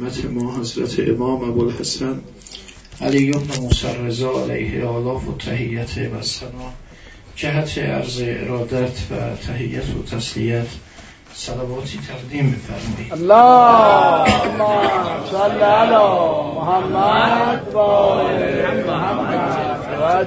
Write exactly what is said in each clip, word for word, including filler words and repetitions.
همت ما حضرت امام ابوالحسن علی بن موسی رضا علیه آلاف و تحیت و سنا جهت عرض ارادت و تحیت و تسلیت صلواتی تقدیم بفرمایید. اللهم صل علی محمد و آل محمد.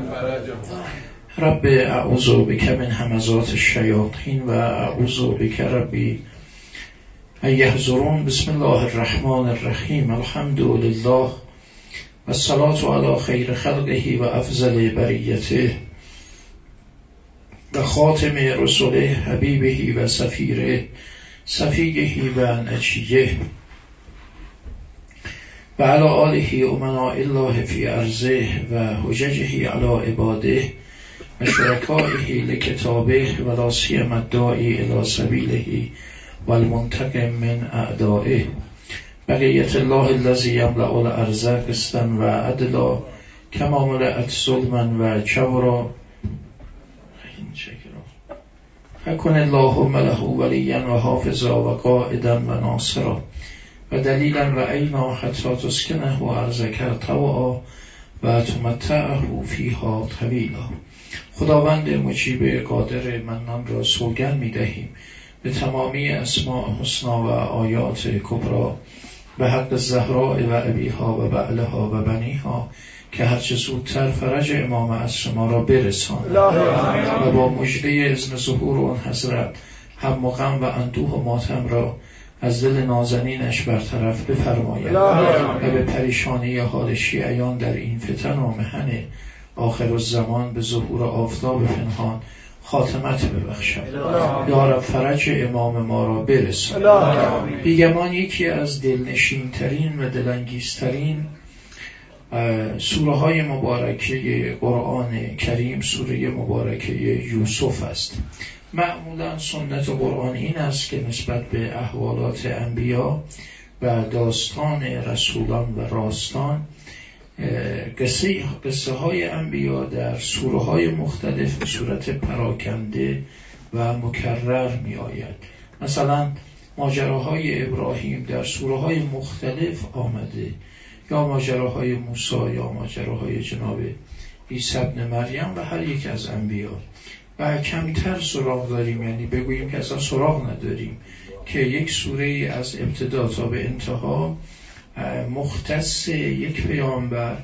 رب اعوذ بک من همزات الشیاطین و اعوذ بک ربی ان یحضرون. بسم الله الرحمن الرحیم. الحمد لله و الصلاة علی خیر خلقه و افضل بریته و خاتم رسوله حبیبه و سفیره صفیه و نجیه و علی آله امناء الله فی ارضه و حججه علی عباده و شرکائه لکتابه و لا سیما الداعی الی سبیله و المنتقم من اعدائه. بقیت الله الذی یملأ الارض قسطا و عدلا کما ملأت ظلما و جورا فکن اللهم له ولیا و حافظا و قائدا و ناصرا و دلیلا و عینا حتی تسکنه و ارضک طوعا و تمتعه فیها طویلا. خداوند مجیب قادر منان را سوگند می دهیم به تمامی اسماء حسنا و آیات کبرا به حق زهراء و ابیها و بعلها و بنیها که هرچه زودتر فرج امام عصر ما را برساند و با مژده اذن ظهور اون حضرت هم غم و اندوه و ماتم را از دل نازنینش برطرف بفرماید و به پریشانی حال شیعیان در این فتن و محن آخر الزمان به ظهور آفتاب پنهان خاتمت ببخشد. یا رب فرج امام ما را برساند. بیگمان یکی از دلنشین ترین و دلانگیزترین سوره های مبارکه قرآن کریم سوره مبارکه یوسف است. معمولا سنت قرآن این است که نسبت به احوالات انبیا و داستان رسولان و راستان قصه, قصه های انبیا در سوره های مختلف به صورت پراکنده و مکرر می آید. مثلا ماجراهای ابراهیم در سوره های مختلف آمده، یا ماجراهای موسی یا ماجراهای جناب عیسی ابن مریم و هر یک از انبیا. و کمتر سراغ داریم، یعنی بگوییم که اصلا سراغ نداریم که یک سوره از ابتدا تا به انتها مختص یک پیامبر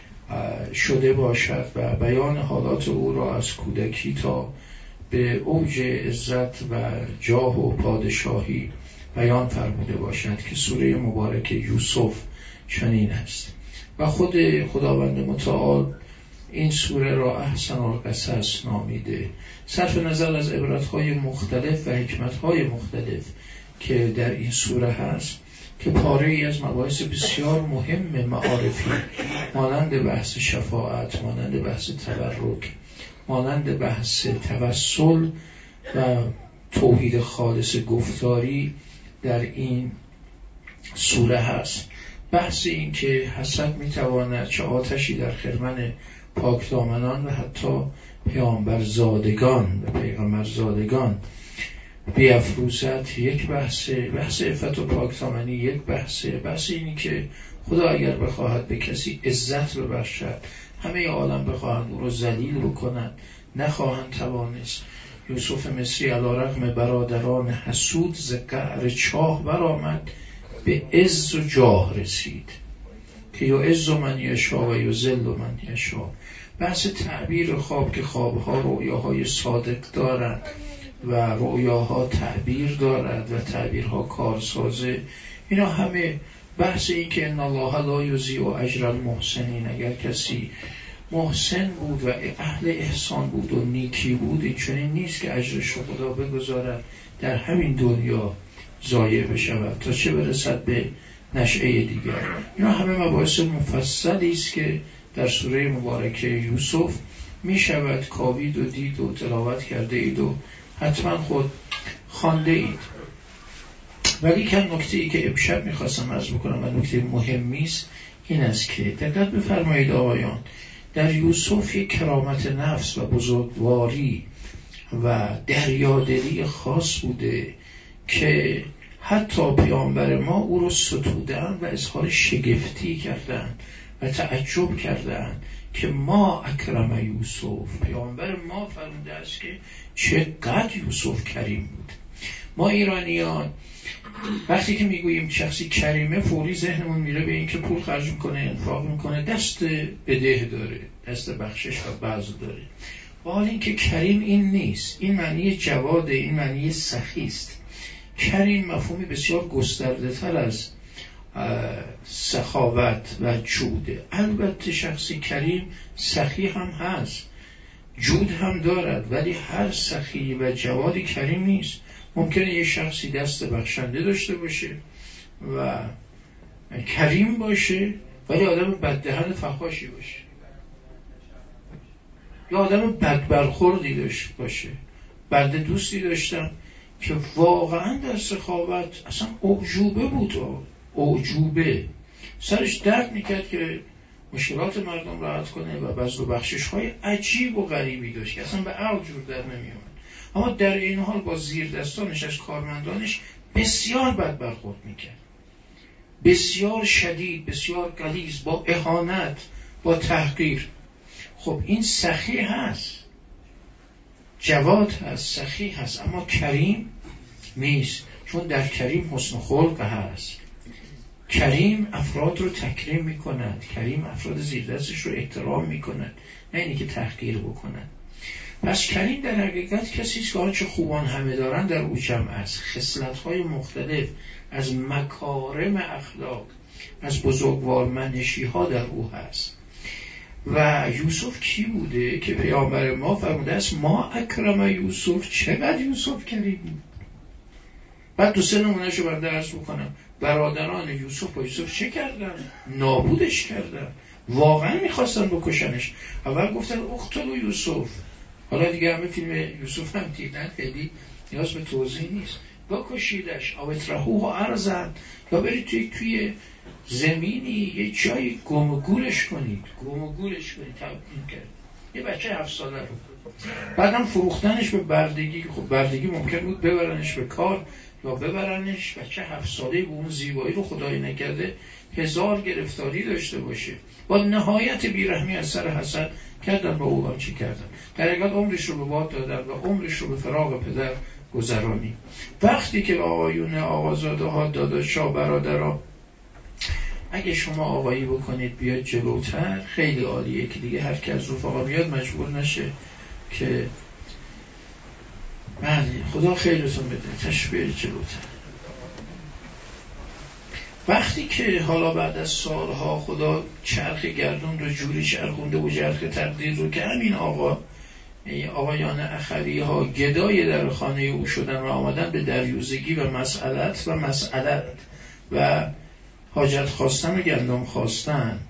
شده باشد و بیان حالات او را از کودکی تا به اوج عزت و جاه و پادشاهی بیان فرموده باشد که سوره مبارک یوسف چنین است. و خود خداوند متعال این سوره را احسن القصص نامیده. صرف نظر از عبرت‌های مختلف و حکمت‌های مختلف که در این سوره هست که پاره ای از مباحث بسیار مهم معارفی مانند بحث شفاعت، مانند بحث تبرک، مانند بحث توسل و توحید خالص گفتاری در این سوره هست. بحث این که حسد میتواند چه آتشی در خرمن پاکدامنان و حتی پیامبرزادگان و پیغمبرزادگان بیافروزد یک بحث، بحث عفت و پاکدامنی یک بحث، بحث اینی که خدا اگر بخواهد به کسی عزت ببخشد همه عالم بخواهند او را ذلیل بکنند نخواهند توانست. یوسف مصری علی رغم برادران حسود ز قعر چاه برآمد به عز و جاه رسید که یعز من یشاء و یذل من یشاء. بحث تعبیر خواب که خوابها رؤیاهای صادق دارند و رؤیاها تعبیر دارد و تعبیرها کارسازه، اینا همه بحث این که ان الله لا یضیع اجر المحسنین. اگر کسی محسن بود و اهل احسان بود و نیکی بود، این چنین نیست که اجرش رو خدا بگذارد در همین دنیا ضایع بشود تا چه برسد به نشأه دیگر. اینا همه مباحث مفصلی است که در سوره مبارکه یوسف می شود کاوید و دید و تلاوت کرده اید و حتما خود خوانده اید. ولی که نکته ای که امشب می خواستم عرض بکنم و نکته مهمی است این است که دقت بفرمایید آقایان، در یوسف یک کرامت نفس و بزرگواری و دریادلی خاص بوده که حتی پیامبر ما او رو ستودن و اظهار شگفتی کردن و تعجب کردن که ما اکرم یوسف، پیامبر ما فرموده است که چقدر یوسف کریم بود. ما ایرانیان وقتی که میگوییم شخصی کریمه فوری ذهنمون میره به این که پول خرج میکنه، انفاق میکنه، دست بده داره، دست بخشش و بعض داره. و حال این که کریم این نیست، این معنی جواده، این معنی سخی است. کریم مفهومی بسیار گسترده تر از سخاوت و جوده. البته شخصی کریم سخی هم هست، جود هم دارد، ولی هر سخی و جوادی کریم نیست. ممکنه یه شخصی دست بخشنده داشته باشه و کریم باشه ولی آدم بددهن فحاشی باشه، یا آدم بدبرخوردی داشته باشه. برده دوستی داشتم که واقعا در سخاوت اصلا اعجوبه بود، اعجوبه سرش درد میکرد که مشکلات مردم راحت کنه و بذل و بخشش های عجیب و غریبی داشت که اصلا به عقل جور در نمیومد. اما در این حال با زیر دستانش از کارمندانش بسیار بد برخورد میکرد، بسیار شدید، بسیار غلیظ، با اهانت، با تحقیر. خب این سخی هست، جواد هست، سخی هست، اما کریم نیست، چون در کریم حسن خلق هست. کریم افراد رو تکریم میکند، کریم افراد زیر دستش رو احترام میکند، نه اینی که تحقیر بکند. پس کریم در حقیقت کسی است که آنچه خوبان همه دارن در او جمع است، خصلت‌های مختلف از مکارم اخلاق، از بزرگوارمنشی‌ها در او هست. و یوسف کی بوده که پیامبر ما فرموده است ما اکرم یوسف، چقدر یوسف کریم بود. بعد دو سه نمونه‌شو بر درس بکنم. برادران یوسف با یوسف چه کردن؟ نابودش کردن، واقعا میخواستن بکشنش. اول گفتن اقتلوا یوسف، حالا دیگه همه فیلم یوسف هم دیدن، خیلی نیاز به توضیح نیست. بکشیدش، او اطرحوه ارضا، یا برید توی توی زمینی یه جایی گم و گورش کنید، گم و گورش کنید. تبدیل کرد یه بچه هفت ساله رو، بعدم فروختنش به بردگی. خب بردگی ممکن بود ببرنش به کار یا ببرنش، بچه هفت ساله به اون زیبایی رو خدای نکرده هزار گرفتاری داشته باشه. با نهایت بیرحمی از سر حسد کردن با او آنچه کردن، در حقیقت عمرش رو به باد دادن و عمرش رو به فراق پدر گذرانی. وقتی که آقایون آقازاده ها، داداشا، برادرها، اگه شما آقایی بکنید بیاد جلوتر خیلی عالیه که دیگه هر کی از رفقا بیاد مجبور نشه که بله خدا خیرتون بده تشبیه جلوتر. وقتی که حالا بعد از سالها خدا چرخ گردون رو جوری چرخونده و چرخ تقدیر رو که همین آقا آقایان اخوی ها گدای در خانه او شدن و آمدن به دریوزگی و مسئلت و مسئلت و حاجت خواستن و گندم خواستن،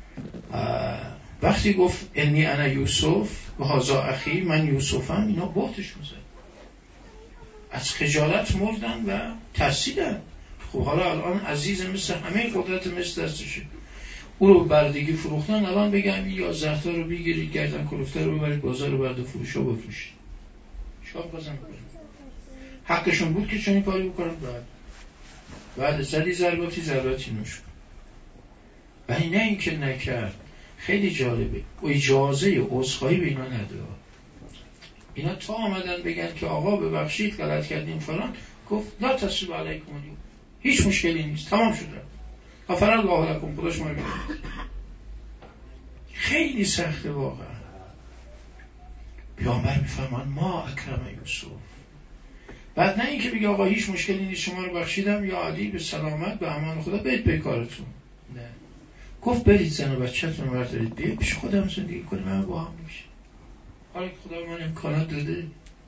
وقتی گفت انی انا یوسف و هذا اخی، من یوسفم، اینا بهتشون زد، از خجالت مردن و ترسیدن. خب حالا الان عزیز مثل همه قدرت مثل دستشه، او رو بردگی فروختن، الان بگم یا زهتا رو بگیرید گردن کلفته رو ببرید بازار رو برد فروش رو بفروشید، چیکار بازم کنید؟ حقشون بود که چنین کاری بکنن. بعد بعد زدی ضرباتی ضرباتی نوش کن، ولی نه این که نکرد. خیلی جالبه، و اجازه عذرخواهی به اینا نداد. اینا تا آمدن بگن که آقا ببخشید غلط کردیم فلان، گفت لا تسریب علیکم اليوم، هیچ مشکلی نیست، تمام شد، غفر الله لکم، خدا شما رو بگید. خیلی سخته واقعا. پیامبر میفرمان ما اکرم یوسف. بعد نه اینکه بگه آقا هیچ مشکلی نیست شما رو بخشیدم یا علی به سلامت به امان خدا برید به کارتون، نه، گفت برید زن و بچه‌تون رو بردارید بیاید پیش خودم زندگی کنیم، من با هم میشه. حالا که خدا من امکانات داده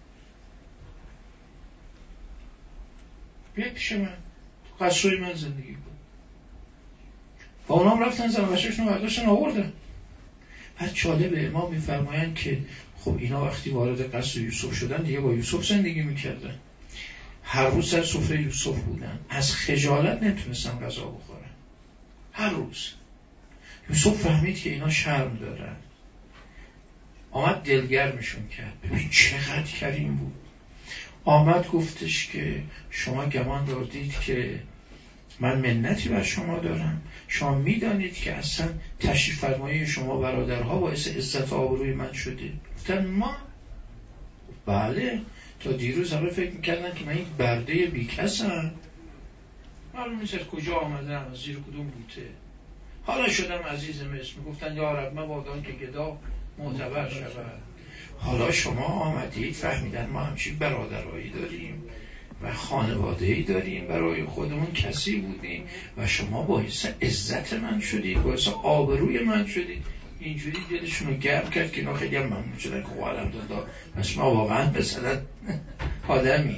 بیاید پیش من قصوی من زندگی کن. با اونام رفتن زن و بچه‌شون رو برداشتن آوردن. بعد جالبه ما میفرمایند که خب اینا وقتی وارد قصر یوسف شدن دیگه با یوسف زندگی میکردن، هر روز سر سفره یوسف بودن، از خجالت نمیتونستن غذا بخورن. هر روز یوسف فهمید که اینا شرم دارن، آمد دلگرمشون کرد. ببین چقدر کریم بود. آمد گفتش که شما گمان دارید که من منتی بر شما دارم؟ شما میدانید که اصلا تشریف فرمایی شما برادرها باعث عزت و آبروی من شده. گفتن ما؟ بله، تا دیروز همه فکر میکردن که من این برده بیکسم، معلوم نیست کجا آمدم، از زیر کدوم بوته، حالا شدم عزیز مصر. میگفتن یا رب مبادا که گدا معتبر شود. حالا شما آمدید فهمیدن ما همچین برادرایی داریم و خانواده‌ای داریم، برای خودمون کسی بودیم و شما باعث عزت من شدید، باعث آبروی من شدید. اینجوری دلشون رو گرم کرد که اینا خیلی هم ممنون شدن که خواه الحمدلله پس ما واقعا مثلا آدمی.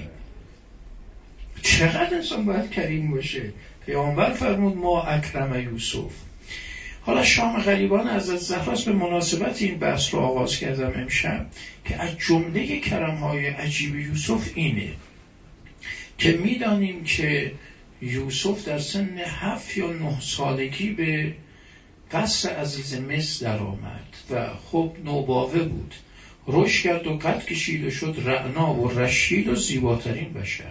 چقدر انسان باید کریم باشه. پیامبر فرمود ما اکرم یوسف. حالا شام غریبان از زهراست به مناسبت این بحث رو آغاز کردم امشب که از جمله کرم‌های عجیب یوسف اینه که میدانیم که یوسف در سن هفت یا نه سالگی به قصر عزیز مصر در آمد و خب نوباوه بود، رشد کرد و قد کشید و شد رعنا و رشید و زیباترین بشر،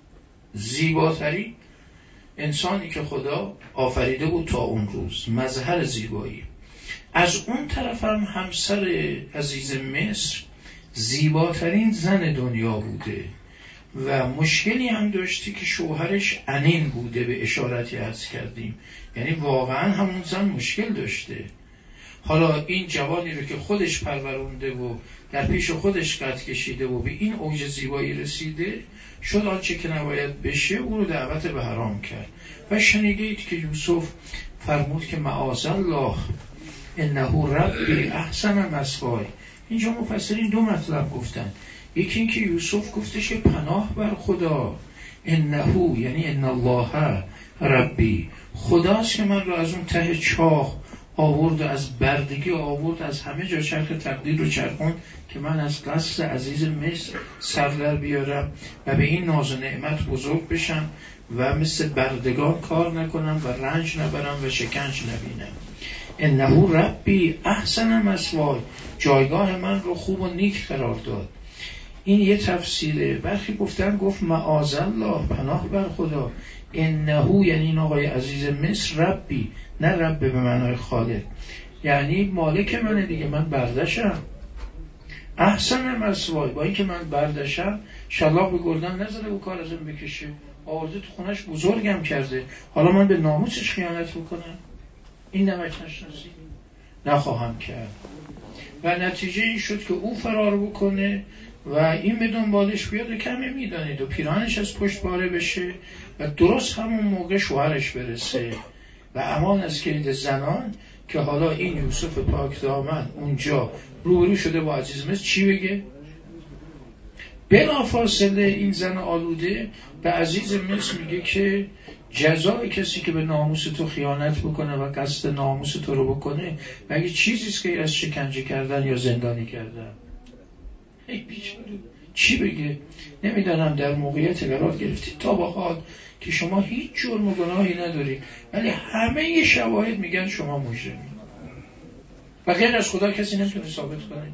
زیباترین انسانی که خدا آفریده بود تا اون روز، مظهر زیبایی. از اون طرف هم همسر عزیز مصر زیباترین زن دنیا بوده و مشکلی هم داشتی که شوهرش عنین بوده، به اشارتی عرض کردیم، یعنی واقعا همون زن مشکل داشته. حالا این جوانی رو که خودش پرورونده و در پیش خودش قد کشیده و به این اوج زیبایی رسیده، شد آنچه که نباید بشه او رو دعوت به حرام کرد. و شنیدید که یوسف فرمود که معاذالله انه ربی احسن مثوای. اینجا مفسرین دو مطلب گفتن. یکی این که یوسف گفتش پناه بر خدا، انه یعنی ان الله ربی، خداست که من رو از اون ته چاه آورد و از بردگی آورد، از همه جا چرخ تقدیر رو چرخوند که من از قصر عزیز مصر سر در بیارم و به این ناز و نعمت بزرگ بشم و مثل بردگان کار نکنم و رنج نبرم و شکنج نبینم. انه ربی احسن مثوای، جایگاه من رو خوب و نیک قرار داد. این یه تفسیره. برخی گفتن گفت معاذالله پناه بر خدا، انه یعنی این آقای عزیز مصر ربی، نه رب به معنای خالق، یعنی مالک منه دیگه، من بردشم. احسن مثوای، با این که من بردشم شلاق به گردن نزده و کار ازم بکشه، آورده تو خونش بزرگم کرده، حالا من به ناموسش خیانت بکنم؟ این نمک نشناسی نخواهم کرد. و نتیجه این شد که او فرار بکنه و این به دنبالش بیاد و کمه میدانید و پیرانش از پشت باره بشه و درست همون موقع شوهرش برسه و امان از کلید زنان که حالا این یوسف پاک دامن اونجا روبرو شده با عزیز مصر چی بگه؟ بلافاصله این زن آلوده به عزیز مصر میگه که جزای کسی که به ناموس تو خیانت بکنه و قصد ناموس تو رو بکنه مگه چیزیست که از شکنجه کردن یا زندانی کردن؟ ای بیچاره چی بگه؟ نمیدانم در موقعیت قرار گرفتید تا با حال که شما هیچ جرم و گناهی ندارید ولی همه شواهد میگن شما مجرمی و غیر از خدا کسی نمیتونه ثابت کنه.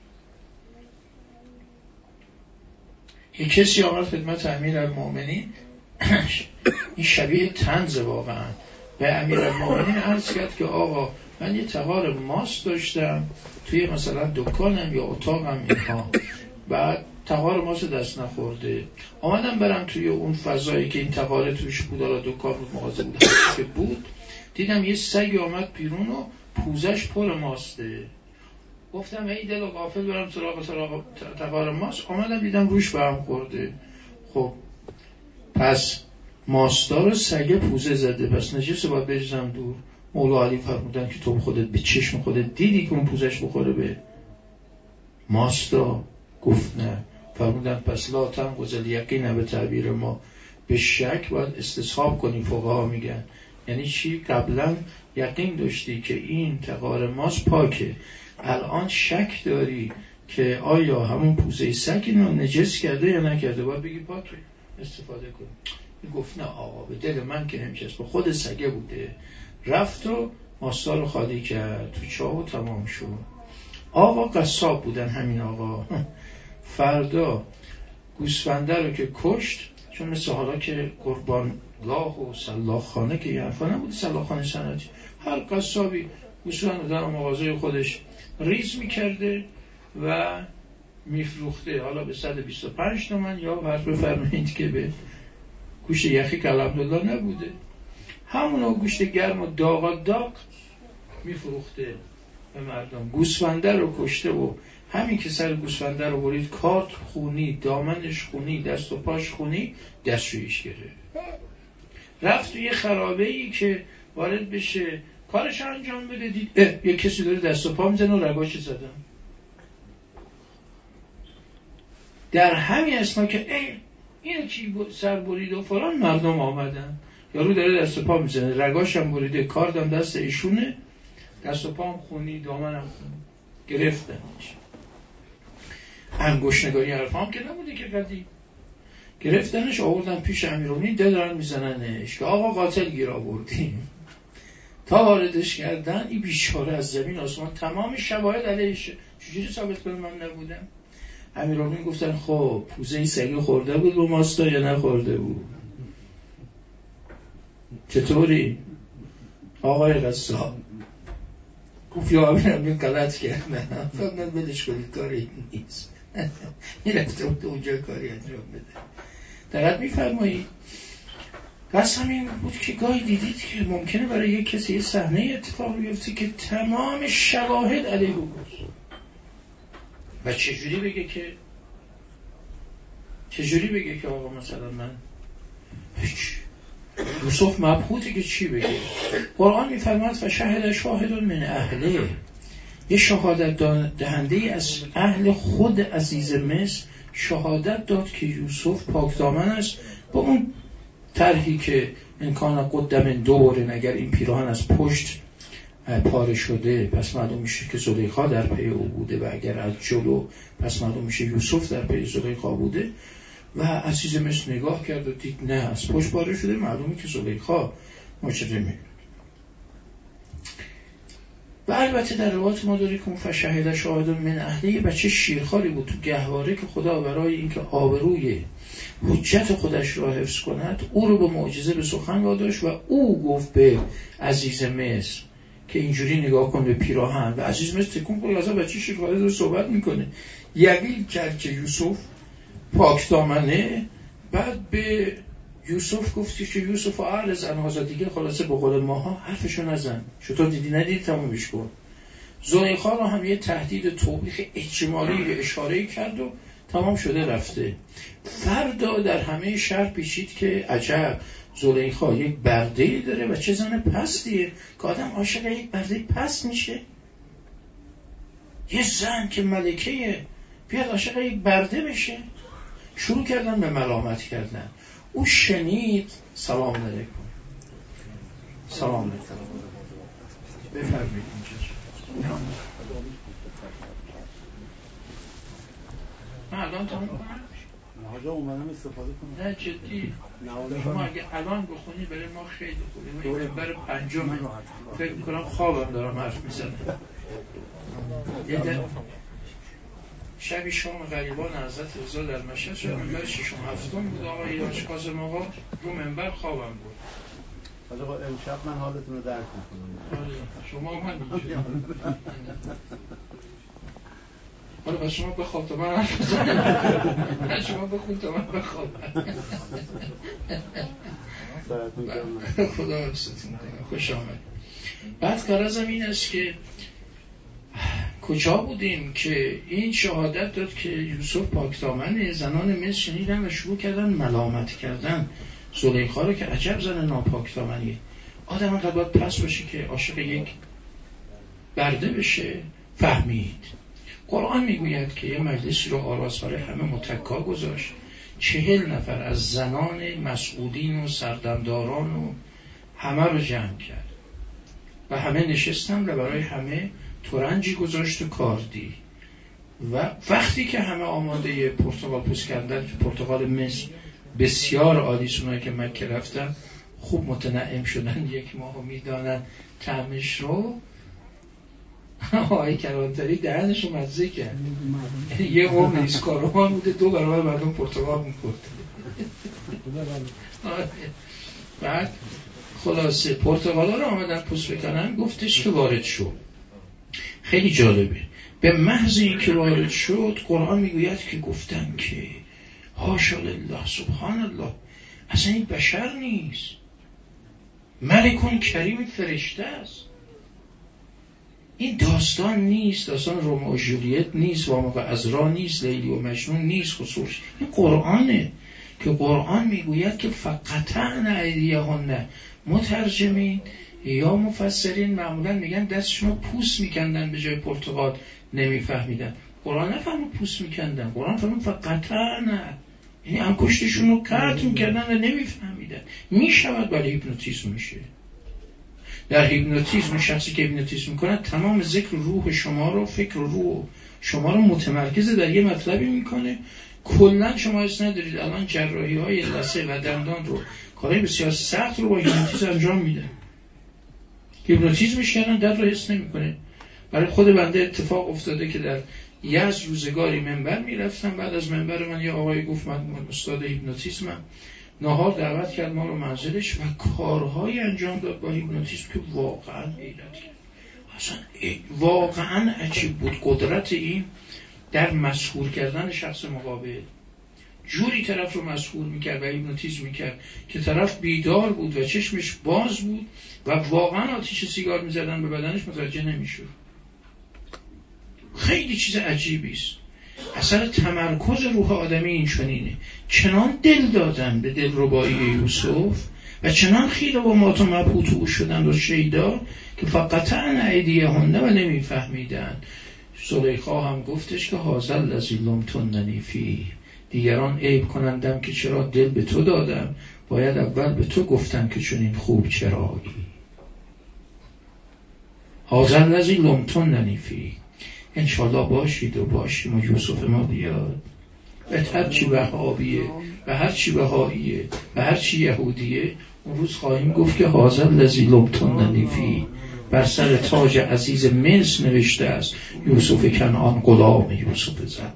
یک کسی آمد خدمت امیرالمومنین، این شبیه طنز واقعا، به امیرالمومنین عرض کرد که آقا من یه تغار ماست داشتم توی مثلا دکانم یا اتاقم اینها، بعد تغار ماست دست نخورده، آمدم برم توی اون فضایی که این تغار توش بود، حالا دکان بود مغازه بود که بود، دیدم یه سگ آمد بیرون و پوزش پر ماسته. گفتم ای دل و غافل برم سراغ سراغ تغار ماست، آمدم دیدم روش برم خورده. خب پس ماستا رو سگه پوزه زده، پس نجس باید بریزم دور. مولا علی فرمودن که تو خودت به چشم خودت دیدی که اون پوزش بخوره به ماستا؟ گفت نه. فرمودن پس لا تنقض الیقین، به تعبیر ما به شک باید استصحاب کنی. فقها میگن یعنی چی؟ قبلا یقین داشتی که این تغار ماست پاکه، الان شک داری که آیا همون پوزه سگ اینو نجس کرده یا نکرده، باید بگی پاکه استفاده کن. گفت نه آقا به دل من که نمیچست، با خود سگه بوده. رفت و ماستا رو خالی کرد تو چاه و تمام شد. آقا قصاب بودن همین آقا. فردا گوسفنده رو که کشت، چون مثل حالا که قربانگاه و سلاخخانه که یه حرفا نبود، سلاخخانه صنعتی، هر قصابی گوسفند رو در مغازه خودش ریز میکرده و میفروخته، حالا به صد و بیست و پنج تومن یا فرض بفرمایید که به گوشت یخی که الحمدلله نبوده، همونو گوشت گرم و داغ داغ میفروخته به مردم. گوسفنده رو کشته و همین که سر گوسفنده رو برید، کارت خونی، دامنش خونی، دست و پاش خونی، دستشویش گرفت، رفت توی خرابه‌ای که وارد بشه کارش انجام بده، دید اه یه کسی داره دست و پا میزنه و رگاش زدن. در همین اثنا که ای اینو کی سر برید و فلان، مردم آمدن، یارو داره دست و پا میزنه، رگاش هم بریده، کاردم دست ایشونه، دست و پا هم خونی، دامن هم خونی، گرفتنش. انگشت نگاری حرفا هم که نبوده که قدیم، گرفتنش آوردن پیش امیرالمومنین، دارن میزننش که آقا قاتل گیر آوردیم. تا واردش کردن این بیچاره از زمین آسمان تمام شواهد علیهشه، چجوری ثابت کنم من نبودم؟ امیرالمومنین گفتن خب پوزه سگی خورده بود رو ماستا یا نخورده بود؟ چطوری آقای قصاب؟ گفت یا امیرالمومنین غلط کردن، فقط بدش کنید، کاری نیست. این رفته بود اونجا کاری انجام بده. دقیق میفرمایید. قسم این بود که گاهی دیدید که ممکنه برای یک کسی یه صحنه اتفاق بیفته که تمام شواهد علیه بود و چجوری بگه که چجوری بگه که آقا مثلا من هیچ یوسف مبهوته که چی بگه؟ قرآن میفرماد فشهد شاهد من اهله، یه شهادت دهنده از اهل خود عزیز مصر شهادت داد که یوسف پاکدامن است، با اون طرحی که امکان قدم دوره، اگر این پیراهن از پشت پاره شده پس معلوم میشه که زلیخا در پی او بوده و اگر از جلو پس معلوم میشه یوسف در پی زلیخا بوده و عزیز مصر نگاه کرد و دید نه از پشت پاره شده، معلومه که زلیخا مجرمه. و البته در روایت ما داری که اون فشهد شاهد من اهله بچه شیرخواری بود تو گهواره که خدا برای اینکه آبروی حجت خودش را حفظ کند او رو به معجزه به سخن واداشت و او گفت به عزیز مصر که اینجوری نگاه کن به پیراهن و عزیز مصر تکون خود لازم بچه شیرخواری رو صحبت میکنه، یقین کرد که یوسف پاک دامنه. بعد به یوسف گفتی که یوسف اعرض عن هذا، دیگه خلاصه به قول ماها حرفشو نزن، چطور دیدی ندیدی تمومش کن. زلیخا رو هم یه تهدید توبیخ اجمالی اشاره کرد و تمام شده رفته. فردا در همه شهر پیچید که عجب زلیخا یک برده‌ای داره و چه زن پستیه که آدم عاشق یک برده پست میشه. یه زن که ملکه بیاد عاشق یک برده بشه. شروع کردن به ملامت کردن. او شنید. سلام علیکم. سلام علیکم. بفرمایید اینجا. من الان تمام کنم؟ نه حاجا اومدم استفاده کنم. نه جدی. شما اگه الان بخونی برای ما خیلی خوبه. من برای پنجم فکر میکنم خوابم دارم حرف میزنم. یه در شبی شام غریبان حضرت رضا در مشهد شد، منبر ششم هفتم بود، آقای یاش کاظم آقا رو منبر خوابم بود. حالا امشب من حالتون رو درک میکنم. شما من اینجوری. حالا بس شما بخواب تا من حرف بزنم، شما بخون تا من بخوابم. خدا حفظتون کنه. خوش آمد. بعد غرضم این است که کجا بودیم که این شهادت داد که یوسف پاکدامنه، زنان مصر شنیدن و شروع کردن ملامت کردن زلیخا رو که عجب زن ناپاکدامنیه. آدم انقدر باید پس باشه که عاشق یک برده بشه. فهمید. قرآن میگوید که یه مجلسی رو آراست برای همه متکا گذاشت، چهل نفر از زنان مسعودین و سردمداران و همه رو جمع کرد و همه نشستن و برای همه ترنجی گذاشت و کاردی. و وقتی که همه آماده پرتقال پوست کردن که پرتقال مصر بسیار عالی، اونایی که مکه رفتن خوب متنعم شدن، یک ماهو میدانن طعمش رو. آقای کلانتری دهنشو مزه کرد، یه قوم ریز کاروان بوده دو برابر مردم پرتقال می‌خورد. بعد خلاصه پرتقالا رو آمدن پوست بکنن، گفتش که وارد شد. خیلی جالبه، به محض این که وارد شد قرآن میگوید که گفتن که حاشا لله سبحان الله، اصلا این بشر نیست، ملکون کریم فرشته است. این داستان نیست، داستان رومئو و ژولیت نیست، وامق و عذرا نیست، لیلی و مجنون نیست، خصوص این قرآنه که قرآن میگوید که فقطعن ایدیهن. مترجمین یا مفسرین معمولا میگن دستشون رو پوست میکندن به جای پرتقال، نمیفهمیدن. قرآن نفهمون پوست میکندن، قرآن فهمون فقطعن، یعنی انگشتشون رو کات میکردن و نمیفهمیدن. میشود برای هیپنوتیزم میشه. در هیپنوتیزم شخصی که هیپنوتیزم میکنه تمام ذکر روح شما رو، فکر روح شما رو متمرکز در یه مطلبی میکنه. کلا شما حس ندارید الان جراحی های لثه و دندان رو، کارهای بسیار سخت رو با هیپنوتیزم انجام میدن. هیپنوتیزمش کردن در رو حس نمیکنه. برای خود بنده اتفاق افتاده که در یزد روزگاری منبر میرفتم، بعد از منبر من یه آقای گفت من استاد هیپنوتیزمم، نهار دعوت کرد ما رو منزلش و کارهای انجام داد با هیپنوتیزم که واقعا حیرت کرد. اصلا واقعا عجیب بود قدرت این در مسحور کردن شخص مقابل. جوری طرف رو مسحور میکرد و هیپنوتیزم میکرد که طرف بیدار بود و چشمش باز بود و واقعا آتیش سیگار میزدن به بدنش متوجه نمیشد. خیلی چیز عجیبی است. اثر تمرکز روح آدمی این چنینه. چنان دل دادن به دلربایی یوسف و چنان خیره و مات و مبهوت او شدن و شیدا که فقط ان ایدیهن و نمیفهمیدن. زلیخا هم گفتش که هذا الذی لمتننی فیه، دیگران عیب کنندم که چرا دل به تو دادم، باید اول به تو گفتم که چنین خوب چرایی. هذا الذی لمتننی فیه، انشالله باشید و باشیم و یوسف ما بیاد و هر چی وهابیه و هر چی بهاییه و هر چی یهودیه، اون روز خواهیم گفت که هذا الذی لمتننی فیه، بر سر تاج عزیز مصر نوشته است یوسف کنعان غلام یوسف زبر.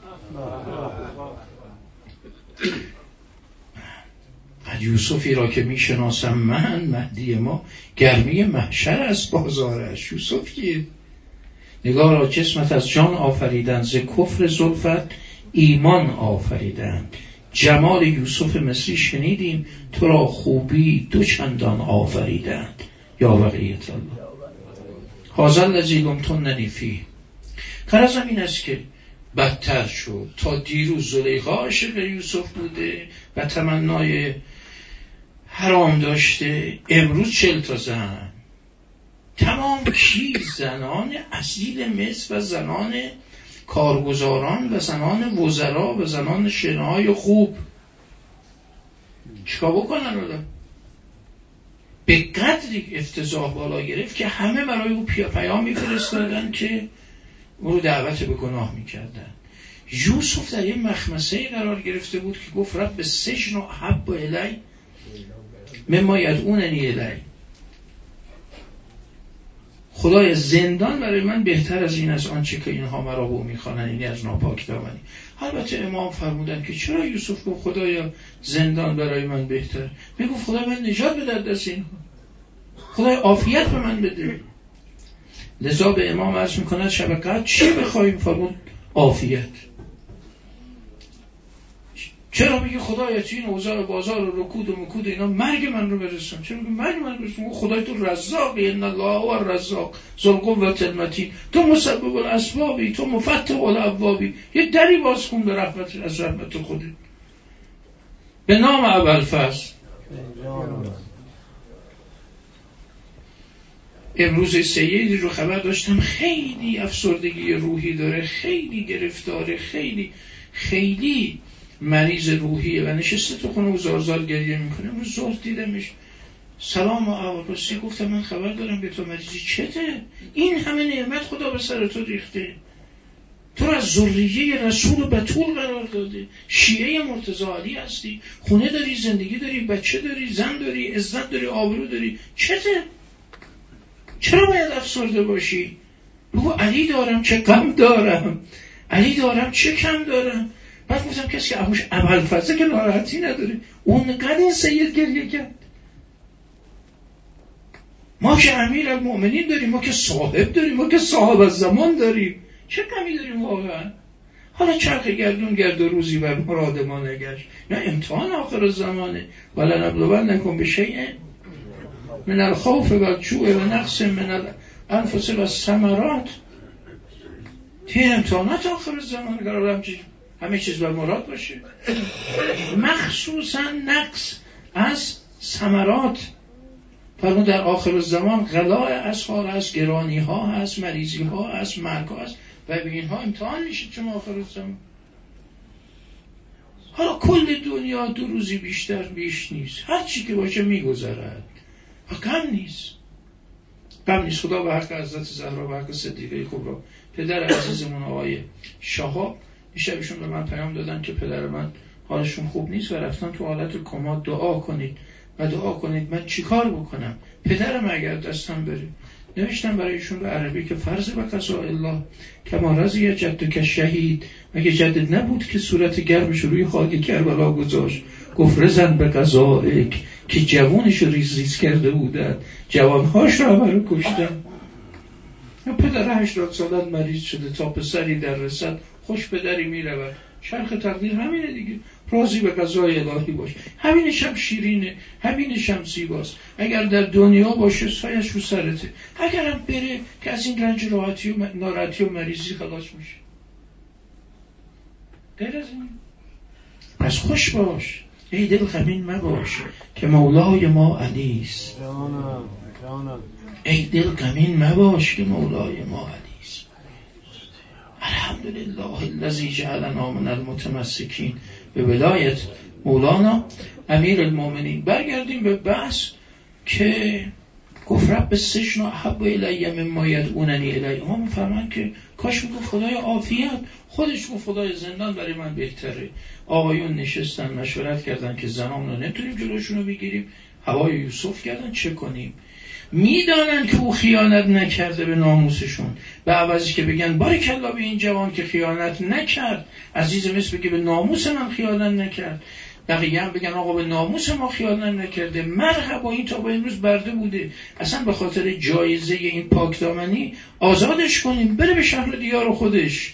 یوسفی را که میشناسم من، مهدی ما، گرمی محشر است بازارش. یوسف که نگارا جسمت از جان آفریدند، ز کفر زلفت ایمان آفریدند. جمال یوسف مصری شنیدیم، تو را خوبی دو چندان آفریدند. یا بقیت الله. هذا الذی لمتننی فیه. غرضم این است که بدتر شد. تا دیروز زلیخا عاشق یوسف بوده و تمنای حرام داشته، امروز چل تا زن، تمام کی؟ زنان اصیل مصر و زنان کارگزاران و زنان وزرا و زنان شنای خوب. چیکار بکنن آدم؟ به قدری افتضاح بالا گرفت که همه برای او پیام میفرستادن که او رو دعوت به گناه میکردن. یوسف در یه مخمسه قرار گرفته بود که گفت رب سجن و احب الی مما یدعوننی الی. خدای زندان برای من بهتر از این از آنچه که اینها مرا به او میخوانند، یعنی از ناپاک دامنی. البته امام فرمودن که چرا یوسف گفت خدایا زندان برای من بهتر؟ میگفت خدا من نجات بده از دست اینها، خدای عافیت به من بده. لذا به امام عرض میکند شب قدر چی بخوایم؟ فرمود عافیت. چرا میگه خدایا تو این اوضاع بازار و رکود و مکود اینا مرگ من رو برسون؟ چرا میگه مرگ من برسون؟ خدای تو رزاقی، ان الله هو الرزاق ذو القوة المتین، تو مسبب الاسبابی، تو مفتح الابوابی. یه دری باز کن به رحمت از رحمت خودت به نام ابوالفضل. امروز سیدی رو خبر داشتم خیلی افسردگی روحی داره، خیلی گرفتاره، خیلی خیلی مریض روحیه و نشسته تو خونه و زارزار گریه میکنه. امروز ظهر دیدمش، سلام و احوالپرسی، گفتم من خبر دارم به تو مریضی. چته؟ این همه نعمت خدا به سر تو ریخته، تو رو از ذریه رسول بتول قرار داده، شیعه مرتضی علی هستی، خونه داری، زندگی داری، بچه داری، زن داری، عزت داری، آبرو داری. چته؟ چرا باید افسرده باشی؟ بگو علی دارم چه غم دارم، علی دارم چه کم دارم. بعد گفتم کسی که ابوش ابوالفضل که ناراحتی نداره، اونقدر این سید گریه کرد. ما که امیر المؤمنین داریم، ما که صاحب داریم، ما که صاحب از زمان داریم، چه کمی داریم واقعا؟ حالا چرخ گردون گرد و روزی بر مراد ما نگشت. نه امتحان آخر الزمانه. ولنبلونکم بشیء من الخوف والجوع و نقص من الانفس والثمرات. این امتحانات آخر الزمان قراره همه چیز بر مراد باشه، مخصوصا نقص از ثمرات. فرمود در آخر الزمان غلاء اسعار هست، گرانی ها هست، مریضی ها هست، مرگ ها هست و به اینها امتحان میشید چون آخر الزمان. حالا کل دنیا دو روزی بیشتر بیش نیست، هر چی که باشه میگذرد و غم نیست. غم نیست. خدا به حق حضرت زهرا و حق صدیقه کبری پدر عزیزمون آقای شهاب شبشون به من پیام دادن که پدر من حالشون خوب نیست و رفتن تو حالت کما، دعا کنید و دعا کنید من چیکار بکنم پدرم اگر دستم بره. نوشتم برایشون به عربی که فرض به قضاء الله کما رضی جدک شهید، مگه جدت نبود که صورت گرمش روی خاک کربلا گذاشت، گفت رضا به قضائک، که جوانش ریز ریز کرده بودن، جوانهاش را برای کشتن. پدر هشتاد سالت مریض شده، تا پسری در رسد خوش پدری میرود. شرخ تقدیر همینه دیگه، راضی به قضای الهی باش. همینش هم شیرینه، همینش هم زیباست. اگر در دنیا باشه سایش رو سرته، اگر هم بره که از این رنج راحتی و ناراحتی و مریضی خلاص میشه. غیر از این پس خوش باش، ای دل غمین مباش که مولای ما علیست. ای دل غمین مباش که مولای ما علیست. الحمدلله الذی جعلنا من المتمسکین به ولایت مولانا امیر المؤمنین. برگردیم به بحث که گفت رب السجن احب الی مما یدعوننی الیه. ما میفرمان که کاش میگفت خدای عافیت، خودش گفت خدای زندان برای من بهتره. آقایون نشستن مشورت کردن که زنان رو نمیتونیم جلوشون رو بگیریم، هوای یوسف کردن چه کنیم. میدانن که او خیانت نکرده به ناموسشون، به عوضی که بگن بارکالله به این جوان که خیانت نکرد، عزیز مصر بگه به ناموس من خیانت نکرد، بقیه هم بگن آقا به ناموس ما خیانت نکرده، مرحبا این تا به امروز برده بوده، اصلا به خاطر جایزه این پاکدامنی آزادش کنیم بره به شهر دیار خودش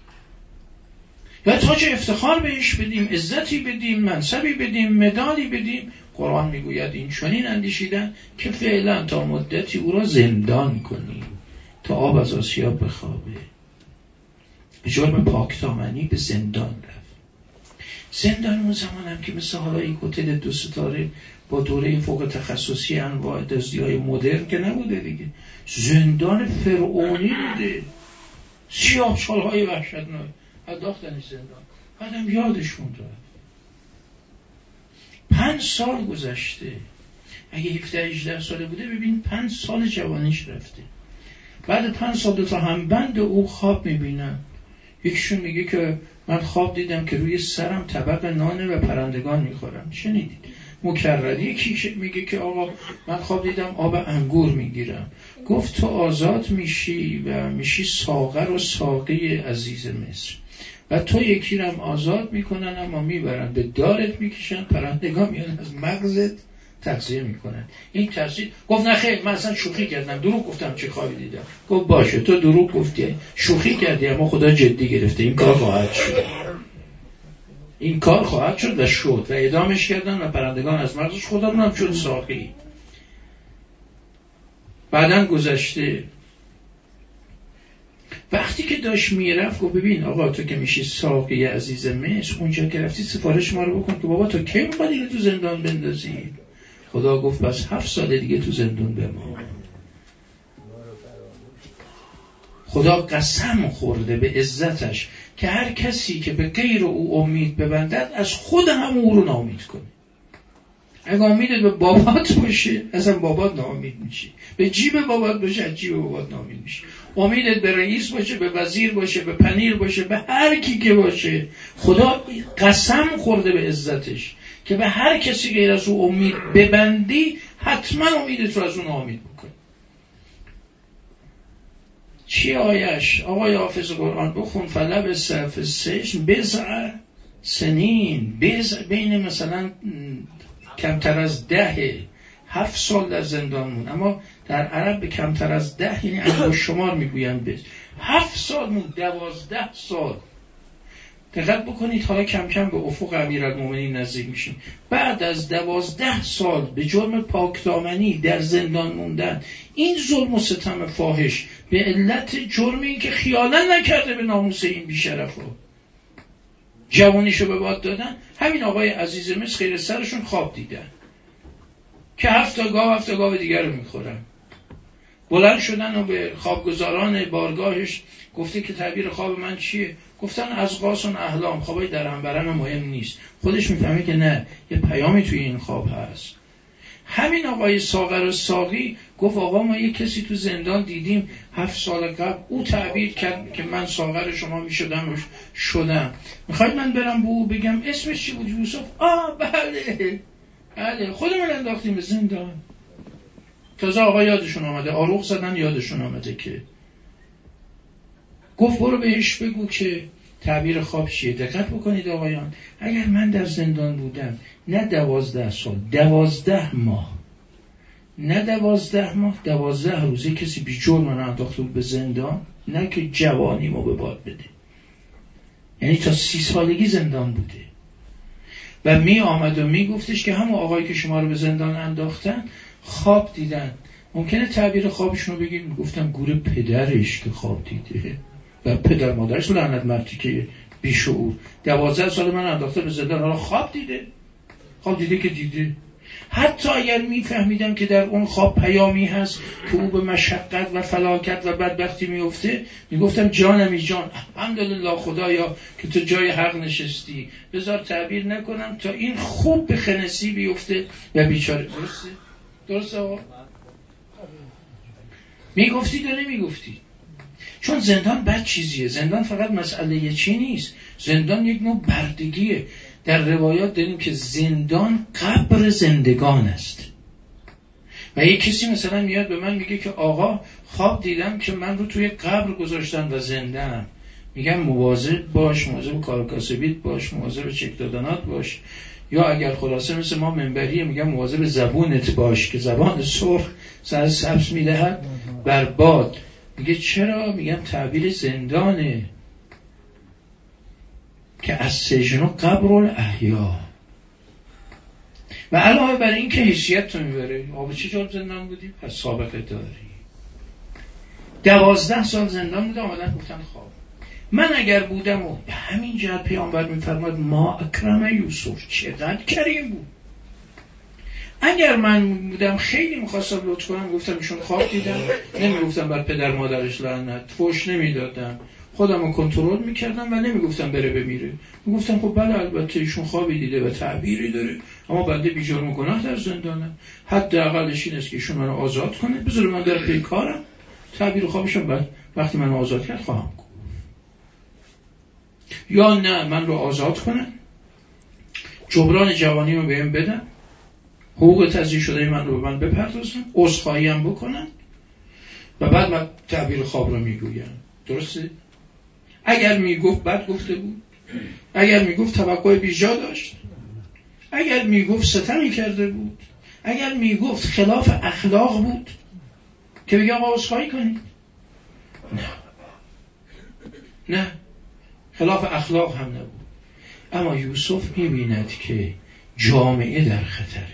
و تاج افتخار بهش بدیم، عزتی بدیم، منصبی بدیم، مدالی بدیم. قرآن میگوید این چنین اندیشیدن که فعلا تا مدتی او را زندان کنیم تا آب از آسیاب بخوابه. به جرم پاکدامنی به زندان رفت. زندان اون زمان هم که مثل حالا این هتل دو ستاره با دوره فوق تخصصی انواع دزدی‌های مدرن که نبوده دیگه، زندان فرعونی بوده، سیاه چال‌های وحشتناک انداختن زندان. بعدم یادشون رفت. پنج سال گذشته، اگه هفده هجده ساله بوده ببین پنج سال جوانیش رفته. بعد پنج سال تا همبند او خواب میبینم. یکیشون میگه که من خواب دیدم که روی سرم طبق نانه و پرندگان میخورم. شنیدید؟ مکرر. یکی میگه که آقا من خواب دیدم آب انگور میگیرم. گفت تو آزاد میشی و میشی ساغر و ساقی عزیز مصر و تو یکی رم آزاد میکنن اما میبرن به دارت میکشن، پرندگان میان از مغزت تغذیه میکنن. این تفسیر. گفت نه خیر من اصلا شوخی کردم، دروغ گفتم چه خوابی دیدم. گفت باشه تو دروغ گفتی، شوخی کردی اما خدا جدی گرفته، این کار خواهد شد، این کار خواهد شد و شد و اعدامش کردن و پرندگان از مغزش خودمون هم شد ساقی. بعدن گذشته وقتی که داشت میرفت گفت ببین آقا تو که میشی ساقی عزیز مصر، اونجا که رفتی سفارش ما رو بکن که بابا تو کی میخواد اینو تو زندان بندازی. خدا گفت بس هفت سال دیگه تو زندان بمان. خدا قسم خورده به عزتش که هر کسی که به غیر او امید ببندد از خود هم او رو ناامید کنه. اگه امیدت به بابات باشه اصلا بابات ناامید میشی، به جیب بابات باشه از جیب بابات ناامید میشی. امیدت به رئیس باشه، به وزیر باشه، به پنیر باشه، به هر کی که باشه، خدا قسم خورده به عزتش که به هر کسی غیر از او امید ببندی حتما امیدت رو از اون ناامید بکنی. چی آیش؟ آقای حافظ قرآن بخون فلبث فی السجن بضع سنین، بضع بین مثلا کمتر از ده هفت سال در زندان مون، اما در عرب به کمتر از ده یعنی انگشت شمار میگوین. به هفت سال مون، دوازده سال. دقت بکنید حالا کم کم به افق امیرالمومنین نزدیک میشیم. بعد از دوازده سال به جرم پاکدامنی در زندان موندن، این ظلم و ستم فاحش به علت جرمی این که خیالا نکرده به ناموس این بیشرفو، جوانیشو به باد دادن. همین آقای عزیز مصر خیر سرشون خواب دیدن که هفت گاو هفت گاو دیگر رو میخورن. بلند شدن و به خوابگزاران بارگاهش گفته که تعبیر خواب من چیه؟ گفتن از قاسون احلام، خوابای در هم برم مهم نیست. خودش میفهمه که نه، یه پیامی توی این خواب هست. همین آقای ساغر و ساقی گفت آقا ما یه کسی تو زندان دیدیم هفت سال قبل، او تعبیر کرد که من ساغر شما میشدم و شدم. میخواید من برم به او بگم اسمش چی بود؟ یوسف. آه بله بله، خودمون انداختیم به زندان. تازه آقا یادشون آمده، آروغ زدن یادشون آمده که گفت برو بهش بگو که تعبیر خواب چیه. دقت بکنید آقایان، اگر من در زندان بودم نه دوازده سال، دوازده ماه، نه دوازده ماه، دوازده روزه کسی بی جرم من انداخته بود به زندان، نه که جوانیمو به باد بده، یعنی تا سی سالگی زندان بوده و می آمد و می گفتش که همون آقایی که شما رو به زندان انداختن خواب دیدن. ممکنه تعبیر خوابشون رو بگیم، گفتم گور پدرش که خواب دیده و پدر مادرش لعنت مرتی که بیشعور دوازده سال من انداخته به زندان، حالا خواب دیده. خواب دیده که دیده. حتی اگر میفهمیدم که در اون خواب پیامی هست که او به مشقت و فلاکت و بدبختی میفته، میگفتم جانمی جان، الحمدلله خدایا که تو جای حق نشستی، بذار تعبیر نکنم تا این خوب به خنسی بیفته و بیچاره. درسته؟ درسته آقا؟ میگفتی یا نمیگفتی؟ چون زندان بد چیزیه. زندان فقط مسئله چی نیست، زندان یک نوع بردگیه. در روایات داریم که زندان قبر زندگان است. و یک کسی مثلا میاد به من میگه که آقا خواب دیدم که من رو توی قبر گذاشتن و زنده‌ام. میگم مواظب باش، مواظب کار کاسبیت باش، مواظب چک دادنات باش. یا اگر خلاصه مثل ما منبریه، میگم مواظب زبونت باش که زبان سرخ سر سبز میدهد بر باد. میگه چرا؟ میگم تعبیر زندانه که از سجن و قبر الاحیا. و علاوه بر این که حیثیت تو میبره، آقا چه جور زندان بودی؟ پس سابقه داری. دوازده سال زندان بودم، آمدن گفتن خواب. من اگر بودم و به همین جهت پیامبر میفرماد ما اکرم یوسف، چقدر کریم بود. اگر من بودم خیلی میخواستم لطف کنم، گفتم ایشون خواب دیدم، نمیگفتم بر پدر مادرش لعنت، فوش نمیدادم، خودم رو کنترل میکردم و نمیگفتم بره بمیره. میگفتم خب بله البته ایشون خوابی دیده و تعبیری داره، اما بنده بی جرم و گناه در زندانم، حداقلش این است که ایشون منو آزاد کنه، بذاره من در پی کارم، تعبیر خوابشم بعد وقتی منو آزاد کرد خواهم گفت. یا نه من رو آزاد کنن، جبران جوانی رو بهم بدن، حقوق تضییع شده من رو به من بپردازن، عذرخواهی هم بکنن و بعد من تعبیر خواب رو میگویم. درسته؟ اگر میگفت بد گفته بود، اگر میگفت توقع بیجا داشت، اگر میگفت ستمی کرده بود، اگر میگفت خلاف اخلاق بود که بگه آقا عذرخواهی کنید. نه نه، خلاف اخلاق هم نبود. اما یوسف میبیند که جامعه در خطره.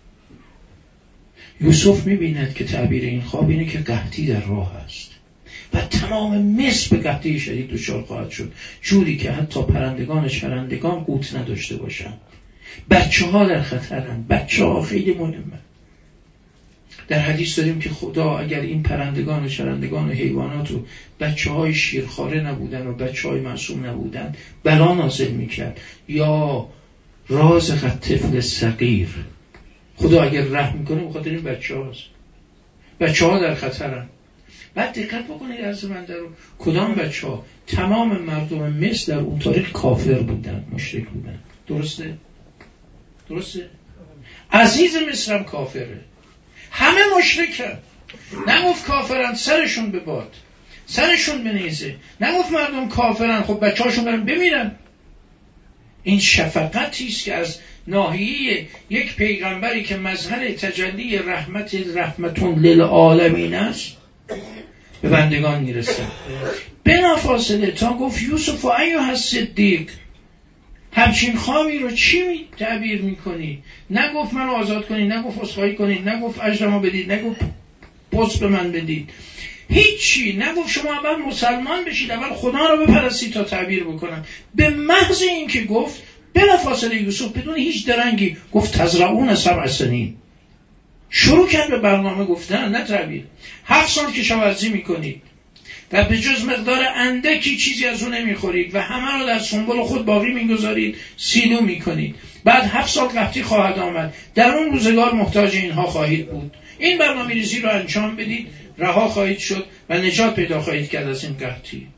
یوسف میبیند که تعبیر این خواب اینه که قحطی در راه است و تمام مصر به قحطی شدید دچار خواهد شد، جوری که حتی پرندگان و چرندگان قوت نداشته باشن. بچه ها در خطرن، بچه ها خیلی مهمه. در حدیث داریم که خدا اگر این پرندگان و چرندگان و حیوانات و بچه های شیرخواره نبودن و بچه های معصوم نبودن بلا نازل میکرد. یا رازق طفل صغیر، خدا اگر رحم میکنه بخاطر این بچه هاست. بچه ها در خطرن. بعد دقت بکنید عرض من در رو کدام بچه ها؟ تمام مردم مصر در اون تاریخ کافر بودن، مشرک بودن. درسته؟ درسته؟ عزیز مصر هم کافره، همه مشرکن. نگفت کافرن سرشون به باد. سرشون بنیزه. نگفت مردم کافرن خب بچه‌هاشون برن بمیرن. این شفقتی است که از ناحیه یک پیغمبری که مظهر تجلی رحمت رحمتون للعالمین است به بندگان میرسه. بلافاصله تا گفت یوسف و ایها الصدیق، همچین خوامی رو چی می تعبیر میکنی؟ نگفت من آزاد کنید، نگفت عذرخواهی کنید، نگفت اجرمو بدید، نگفت پست به من بدید، هیچی نگفت. شما اول مسلمان بشید، اول خدا رو بپرستید تا تعبیر بکنم. به محض این که گفت بلافاصله یوسف بدون هیچ درنگی گفت تزرعون سبع سنین، شروع کرد به برنامه گفتن، نه تعبیر. هفت سال کشاورزی میکنید و به جز مقدار اندکی چیزی از اون نمیخورید و همه رو در سنبل خود باقی میگذارید، سیلو میکنید. بعد هفت سال قحطی خواهد آمد، در اون روزگار محتاج اینها خواهید بود. این برنامه ریزی رو انجام بدید، رها خواهید شد و نجات پیدا خواهید کرد از این قحطی.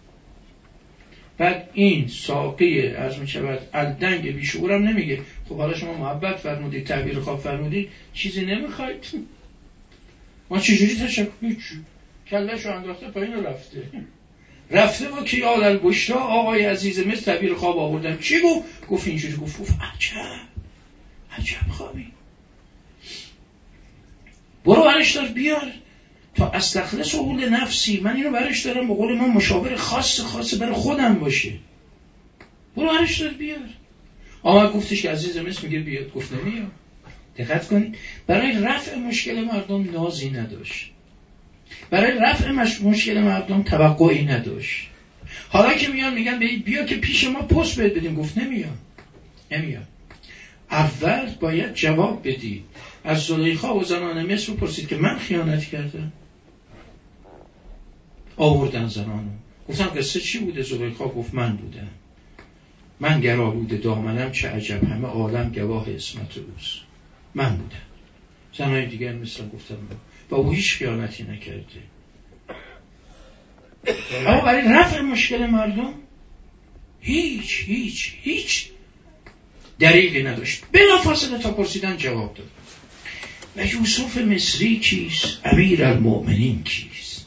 بعد این ساقی از میشود الدنگ بیشعورم نمیگه خب حالا شما محبت فرمودید، تعبیر خواب فرمودید، چیزی نمیخواید؟ ما چجوری تشکر؟ هیچی، کلش رو انداخته پایین رو رفته رفته با که یاد البشرا آقای عزیز مثل تعبیر خواب آوردم. چی گفت؟ گفت اینجوری، گفت گفت عجب عجب خوابی، برو برش دار بیار تا استخلص اول نفسی، من اینو برش دارم به قول من مشاور خاص خاص برای خودم باشه، برو برش دار بیار. آقا گفتش که عزیز مثل میگه بیاد، گفت نمیاد. دقت کنید، برای رفع مشکل مردم نازی نداشت، برای رفع مشکل مردم توقعی نداشت. حالا که میان میگن بیا که پیش ما پست بهت بدیم، گفت نمیام نمیام. اول باید جواب بدید. از زلیخا و زنان مصر پرسید که من خیانت کردم؟ آوردن زنانو، گفتم قصه چی بوده؟ زلیخا گفت من بودم، من گرالوده دامنم، چه عجب همه عالم گواه عصمت اوست، من بودم. زنهای دیگر مثلا گفتم و او هیچ خیانتی نکرده. اما برای رفع مشکل مردم هیچ هیچ هیچ دریغی نداشت. بلافاصله تا پرسیدن جواب داد. و یوسف مصری کیست؟ امیر المؤمنین کیست؟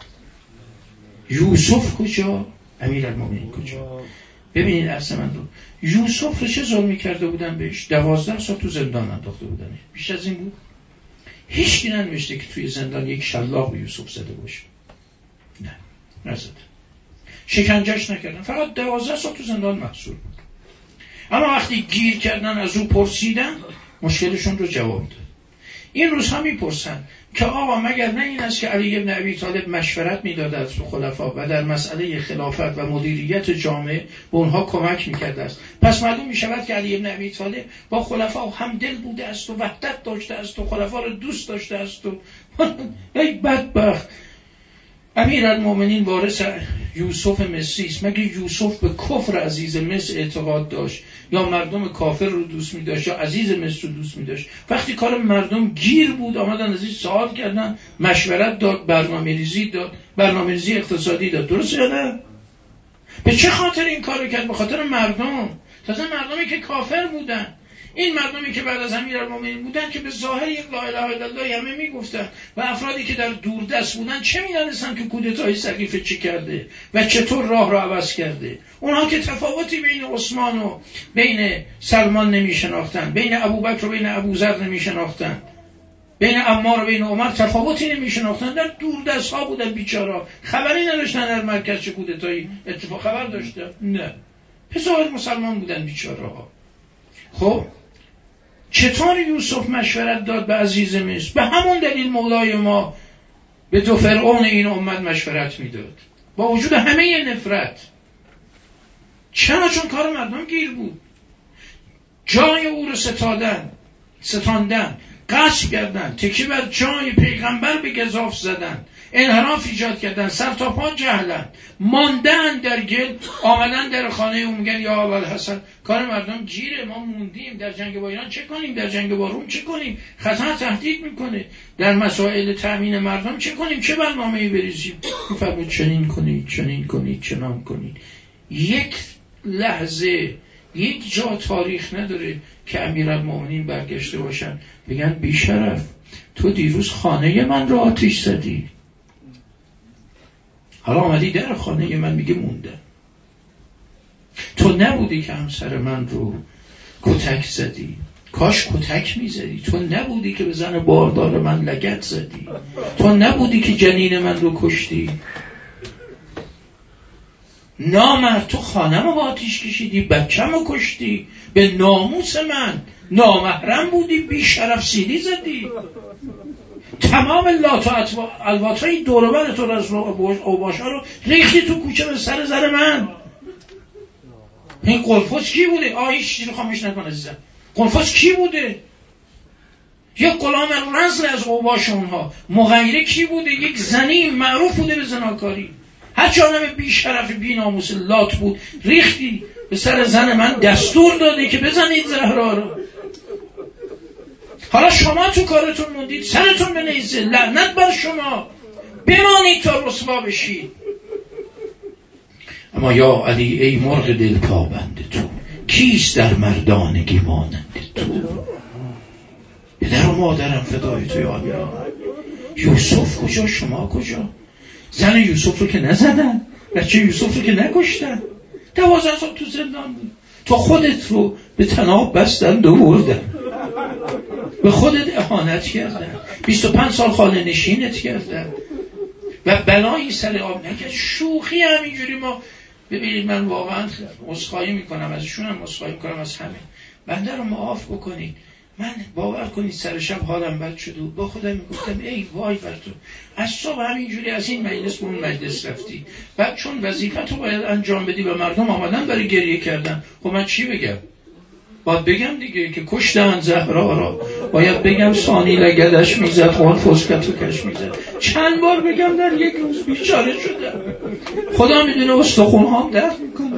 یوسف کجا؟ امیر المؤمنین کجا؟ ببینید اصلا من رو یوسف رو چه ظلمی کرده بودن بهش؟ دوازده سال تو زندان انداخته بودن. بیش از این بود؟ هیچ کی ننوشته که توی زندان یک شلاق به یوسف زده باشه. نه نزده، شکنجهش نکردن، فقط دوازده سال تو زندان محصور بود. اما وقتی گیر کردن از او پرسیدن، مشکلشون رو جواب داد. این روزها میپرسن که آقا مگر نه این است که علی بن ابی طالب مشورت میداده از خلفا و در مسئله خلافت و مدیریت جامعه به اونها کمک میکرده است، پس معلوم میشود که علی بن ابی طالب با خلفا هم دل بوده است و وحدت داشته است و خلفا رو دوست داشته است و ای بدبخت امیرالمومنین وارث یوسف مصری است. مگه یوسف به کفر عزیز مصر اعتقاد داشت یا مردم کافر رو دوست می داشت یا عزیز مصر رو دوست می داشت؟ وقتی کار مردم گیر بود آمدن ازش سوال کردن، مشورت داد، برنامه‌ریزی داد، برنامه‌ریزی اقتصادی داد. درست یا نه؟ به چه خاطر این کارو کرد؟ به خاطر مردم، تازه مردمی که کافر بودن. این مردمی که بعد از امیرالمومنین بودن که به ظاهر یک لا اله الا الله همه میگفتن و افرادی که در دوردست بودن چه میدونستن که کودتای سقیفه چی کرده و چطور راه را عوض کرده. اونها که تفاوتی بین عثمان و بین سلمان نمیشناختن، بین ابوبکر و بین ابوذر نمیشناختن، بین عمار و بین عمر تفاوتی نمیشناختن، در دوردست ها بودن بیچارا، خبری نداشتن در مرکز چه کودتایی اتفاق خبر داشتن؟ نه، به ظاهر مسلمان بودن بیچارا. خب چطور یوسف مشورت داد به عزیز مصر؟ به همون دلیل مولای ما به دو فرعون این امت مشورت میداد با وجود همه نفرت. چرا؟ چون کار مردم گیر بود، جای او رو ستادن ستاندن، غصب کردن، تکی بر جای پیغمبر به گزاف زدن، انحراف ایجاد کردن، سر تا پا جهلن، ماندن در گل، آمدن در خانه او میگن یا ابوالحسن کار مردم گیره، ما موندیم، در جنگ با ایران چه کنیم، در جنگ با روم چه کنیم، خطر تهدید میکنه، در مسائل تامین مردم چه کنیم، چه برنامه‌ای بریزیم؟ میفرمود چنین کنید، چنین کنید، چنان کنید. یک لحظه یک جا تاریخ نداره که امیرالمومنین برگشته باشن بگن بیشرف تو دیروز خانه من رو آتش زدی. حالا آمدی در خانه من میگه موندم. تو نبودی که همسر من رو کتک زدی، کاش کتک میزدی. تو نبودی که به زن باردار من لگد زدی. تو نبودی که جنین من رو کشتی. نامرد، تو خانم رو با آتیش کشیدی، بچم رو کشتی، به ناموس من نامحرم بودی، بی شرف سیلی زدی. تمام لات و الوات های دوربر تو از اوباشا رو ریختی تو کوچه به سر زر من. این قلفوس کی بوده؟ آه هیچ چیزی رو خاموش نکن عزیزم. قلفوس کی بوده؟ یک غلام رزل از اوباش اونها. مغیره کی بوده؟ یک زنی معروف بوده به زناکاری. هر چانم بی شرف بی ناموس لات بود ریختی به سر زن من، دستور دادی که بزنید زهرا رو. حالا شما تو کارتون موندید، سرتون به نیزه، لعنت بر شما، بمانید تا رسوا بشید. اما یا علی ای مرغ دل پابند تو، کیست در مردانگی مانند تو؟ پدر و مادرم فدای تو یا علی. یوسف کجا، شما کجا؟ زن یوسف رو که نزدن، بچه یوسف رو که نکشتن، دوازده سال تو زندان بود. تو خودت رو به طناب بستند و بردن، به خودت اهانت کردن، بیست و پنج سال خانه نشینت کردن و بلایی سر آب نکرد. شوخی همینجوری ما. ببینید من واقعا عذرخواهی میکنم ازشون، هم عذرخواهی میکنم از همه. بنده رو معاف بکنید. من باور کنید سر شب حالم بد شد و با خودم میگفتم ای وای بر تو، از صبح همینجوری از این مجلس به اون مجلس رفتی، بعد چون وظیفه‌تو باید انجام بدی و مردم آمدن برای گریه کردن. خب من چی بگم؟ باید بگم دیگه که کشتن زهرا را، باید بگم ثانی لگدش میزد، خوان فسکتو کش میزد. چند بار بگم در یک روز بیچاره شدم. خدا میدونه استخون هام درد میکنه.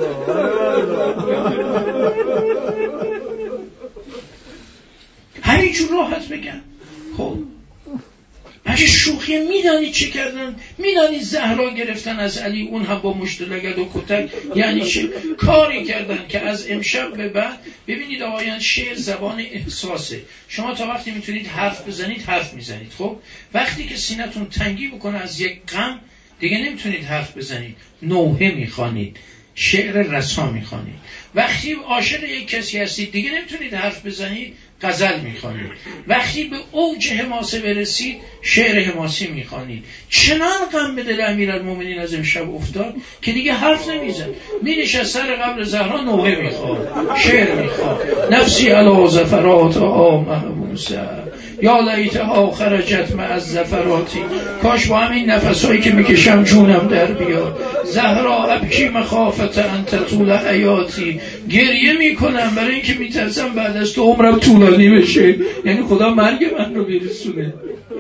همینجور راحت بگم. خب اگه شوخی میدانید چه کردن، میدانید زهرا گرفتن از علی، اون هم با مشت لگد و کتک، یعنی چه کاری کردن که از امشب به بعد. ببینید آقایان، شعر زبان احساسه. شما تا وقتی میتونید حرف بزنید حرف میزنید. خب وقتی که سینتون تنگی بکنه از یک غم، دیگه نمیتونید حرف بزنید، نوحه میخوانید، شعر رسا میخوانید. وقتی عاشق یک کسی هستید دیگه نمیتونید حرف بزنید، غزل میخوانید. وقتی به اوج حماسه برسید شعر حماسی میخوانید. چنان غم به دل امیرالمومنین از امشب افتاد که دیگه حرف نمیزد، مینشست سر قبر زهرا نوحه میخواد، شعر میخواد. نفسی علی زفرات ها محبوسه یا لیتها خرجت مع الزفراتی. کاش با همین نفسایی که میکشم جونم در بیاد. زهرا ابکی مخافت انت طول حیاتی. گریه میکنم برای اینکه میترسم بعد از تو عمرم طولانی بشه، یعنی خدا مرگ من رو برسونه.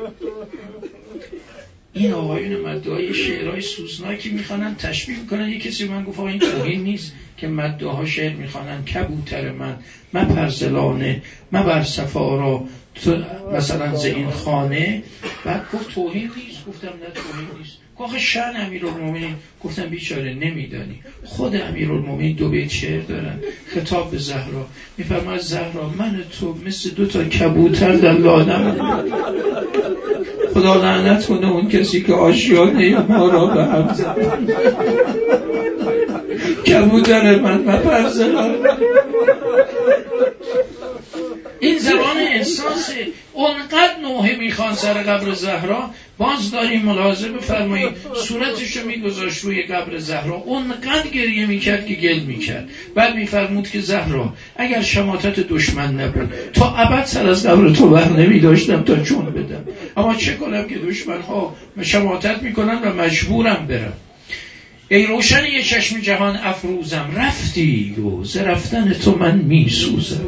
این آقایون مدعای شعرهای سوزناکی میخوانن، تشبیه میکنن. یک کسی من گفت این توهین نیست که مدعاها شعر میخوانن؟ کبوتر من مپرزلانه مبر صفارا مثلا ز این خانه. بعد گفت توهین نیست. گفتم نه توهین نیست. گفت شأن امیرالمومنین. گفتم بیچاره نمیدانی، خود امیرالمومنین دو بیت شعر دارن خطاب به زهرا. میفرماید زهرا من تو مثل دو تا کبوتر در لانم. خدا لعنت کنه اون کسی که آشیانه ما را به هم زد. کبوتر من مپرزلانه. این زبان احساسه. اونقدر نوحه میخوان سر قبر زهرا. باز داریم ملاحظه بفرمایید، صورتشو میگذاشت روی قبر زهرا، اونقدر گریه میکرد که گل میکرد. بعد میفرمود که زهرا اگر شماتت دشمن نبود تا ابد سر از قبر تو بر نمیداشتم تا جون بدم، اما چه کنم که دشمن ها شماتت میکنن و مجبورم برم. ای روشن یه چشم جهان افروزم، رفتی و ز رفتن تو من میسوزم.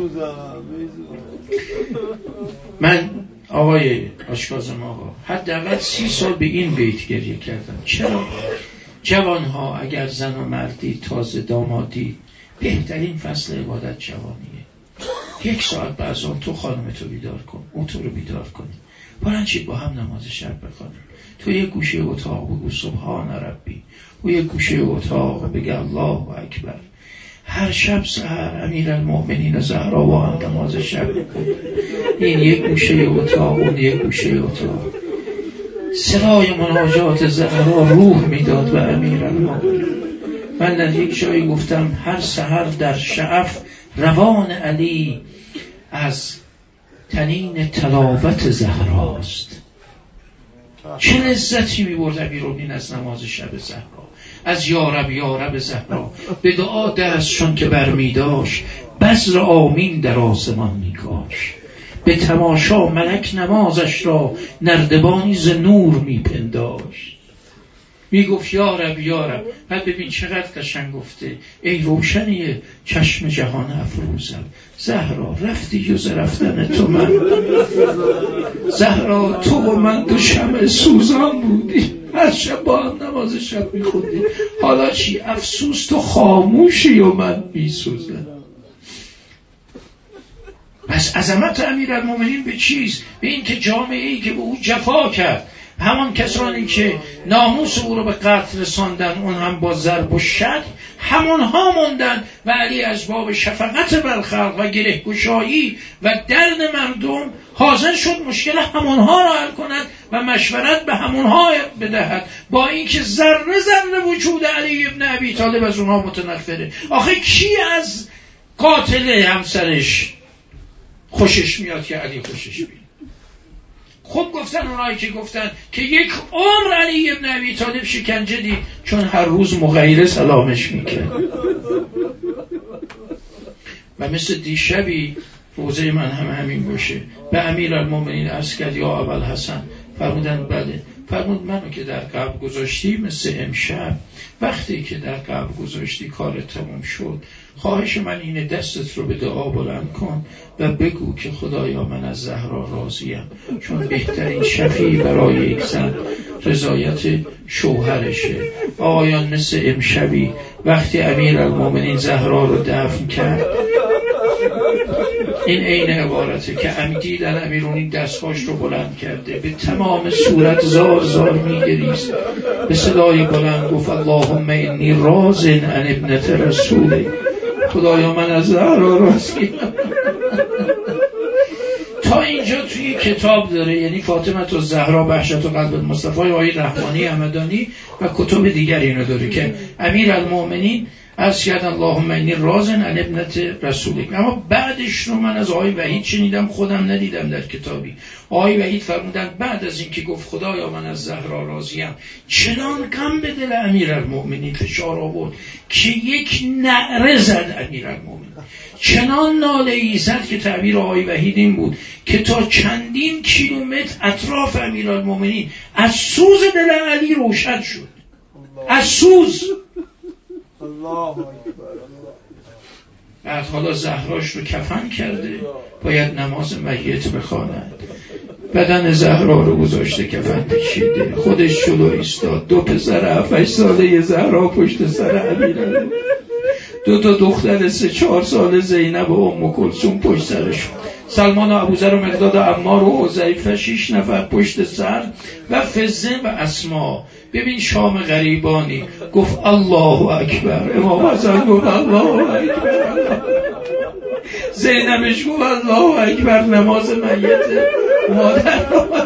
من آقای آشکازم آقا حداقل سی سال به این بیت گریه کردم. چرا؟ جوانها اگر زن و مردی تازه دامادی، بهترین فصل عبادت جوانیه. یک ساعت بعضان تو خانمتو بیدار کن، اون تو رو بیدار کنی، بلنشید با هم نماز شب بخونیم. تو یک گوشه اتاق بگو سبحان ربی، و یک گوشه اتاق بگو الله اکبر. هر شب سحر امیرالمومنین زهرا با هم نماز شب بخونیم. این یک گوشه اتاق، اون یک گوشه اتاق. صدای مناجات زهرا روح میداد به امیرالمومنین. من در یک جایی گفتم هر سحر در شعف روان علی از تنین تلاوت زهراست. چه لذتی می‌برد امیرالمومنین از نماز شب زهرا، از یارب یارب زهرا. به دعا دستشون که برمی‌داشت بذر آمین در آسمان می‌کاشت. به تماشا ملک نمازش را نردبانی ز نور میپنداشت. میگفت یارب یارب. بعد ببین چقدر قشنگ گفته، ای روشنی چشم جهان افروزم، زهرا رفتی جز رفتن تو من، زهرا تو و من دو شمع سوزان بودی، هر شب با هم نماز شب میخوندی، حالا چی؟ افسوس تو خاموشی و من میسوزم. پس عظمت امیرالمومنین به چیست؟ به این که جامعه‌ای که به او جفا کرد، همان کسانی که ناموس او رو به قتل رساندن، اون هم با ضرب و شتم، همونها موندن و علی از باب شفقت بر خلق و گره‌گشایی و درد مردم حاضر شد مشکل همونها را حل کند و مشورت به همونها بدهد، با اینکه ذره ذره وجود علی ابن ابی طالب از اونها متنفره. آخه کی از قاتل همسرش خوشش میاد که علی خوشش بیاد؟ خب گفتن اونایی که گفتن که یک عمر علی ابن ابی طالب شکنجه دید چون هر روز مغیره سلامش میکرد. و مثل دیشبی روزه من هم همین باشه، به امیرالمومنین عرض کرد یا ابوالحسن، فرمودن بله. فرمود منو که در قبر گذاشتی مثل امشب، وقتی که در قبر گذاشتی کار تموم شد، خواهش من اینه دستت رو به دعا بلند کن و بگو که خدایا من از زهرا راضیم، چون بهترین شفیع برای یک زن رضایت شوهرشه. آقایان مثل امشبی وقتی امیرالمومنین زهرا رو دفن کرد، این عین عبارته که عمدی در امیرالمومنین دستهاش رو بلند کرده، به تمام صورت زار زار میگریست، به صدای بلند گفت اللهم انی راض عن ابنت رسول، خدایا من از زهرا راضیم. تا اینجا توی کتاب داره، یعنی فاطمه الزهرا بهجت قلب المصطفی آقای رحمانی همدانی و کتب دیگر اینو داره که امیرالمومنین از یاد اللهم انی راض عن ابنت رسولک. اما بعدش رو من از آقای وحید شنیدم، خودم ندیدم در کتابی. آقای وحید فرمودن بعد از این که گفت خدایا من از زهرا راضیم، چنان غم به دل امیرالمومنین فشار آورد که یک نعره زد امیرالمومنین، چنان ناله ای زد که تعبیر آقای وحید این بود که تا چندین کیلومتر اطراف امیرالمومنین از سوز دل علی روشن شد، از سوز. الله اکبر. بعد حالا زهراش رو کفن کرده، باید نماز میت بخواند، بدن زهرا رو گذاشته کفن پیچیده، خودش جلو ایستاد، دو پسر هفت ساله زهرا پشت سر امیرالمومنین، دو تا دختر سه چهار ساله زینب و ام کلثوم پشت سرشون، سلمان و ابوذر و مقداد و عمار و حذیفه شش نفر پشت سر و فزه و اسما. ببین شام غریبانی گفت الله اکبر، امام حسن گفت الله اکبر، زینبش گفت الله اکبر، نماز میت مادر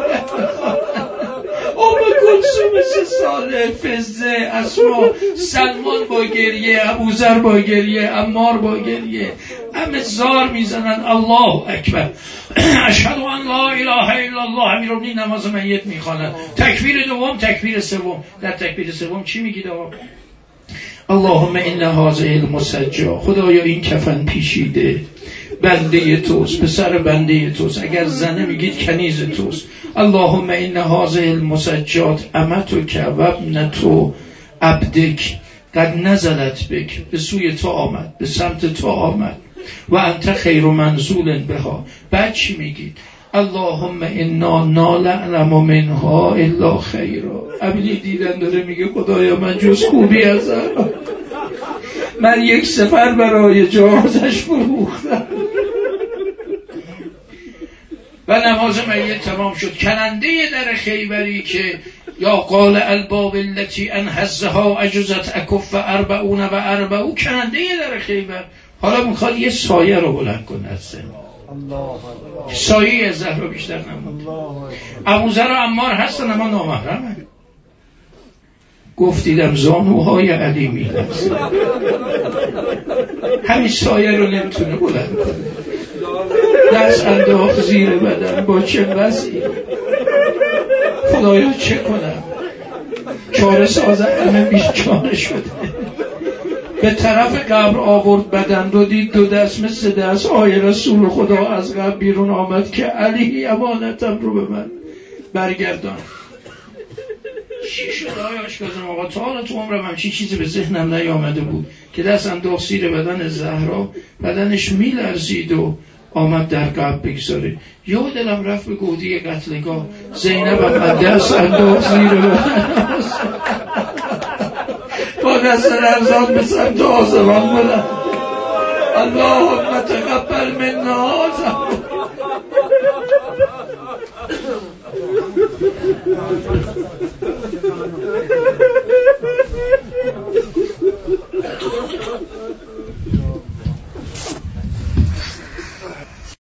ام کلثوم سه ساله، فزه، اسما، سلمان با گریه، ابوذر با گریه، عمار با گریه، همه زار میزنن الله اکبر، اشهد ان لا اله الا الله. امیرالمومنین نماز میت میخواند. تکبیر دوم، تکبیر سوم. در تکبیر سوم چی میگید آقا؟ اللهم ان هذا المسجع، خدایا این کفن پیچیده بنده توست، پسر بنده توست، اگر زنه میگید کنیز توست. اللهم ان هذا المسجات امتک و ابنت عبدک قد نزلت بک، به سوی تو آمد، به سمت تو آمد، و انت خیر منزول بها. بعد چی میگید؟ اللهم انا نعلم منها الا خیرا. ابلی دیدن داره میگه خدایا من جز خوبی از من یک سفر برای جهازش فروختم. و نماز میت تمام شد. کننده در خیبری که یا قال الباب التي انحزها اجزت اکف اربعون و اربعو، کننده در خیبر حالا میخواد یه سایه رو بلند کنه از زمین. سایه زهرا بیشتر نمود. ابوذر و عمار هستن اما نامحرمن. گفتیدم زانوهای علی میلرزه، همین سایه رو نمیتونه بلند کنه، دست انداخت زیر بدن با چه وضعی. خدایا چه کنم؟ چاره سازم همه بیچاره شده. به طرف قبر آورد بدن رو، دید دو دست مثل دست آی رسول خدا از قبر بیرون آمد که علی امانتم رو به من برگردان. چی شد آیا اشکازم آقا؟ تا حالا تو عمرم همچی چیزی به ذهنم نیامده بود که دست انداخت زیر بدن زهرا، بدنش میلرزید و آمد در قبر بگذاره. یا دلم رفت به گودی قتلگاه، زینب هم دست انداخت زیر بدن با دست لرزان به سمت آسمان بلند. اللهم تقبل منا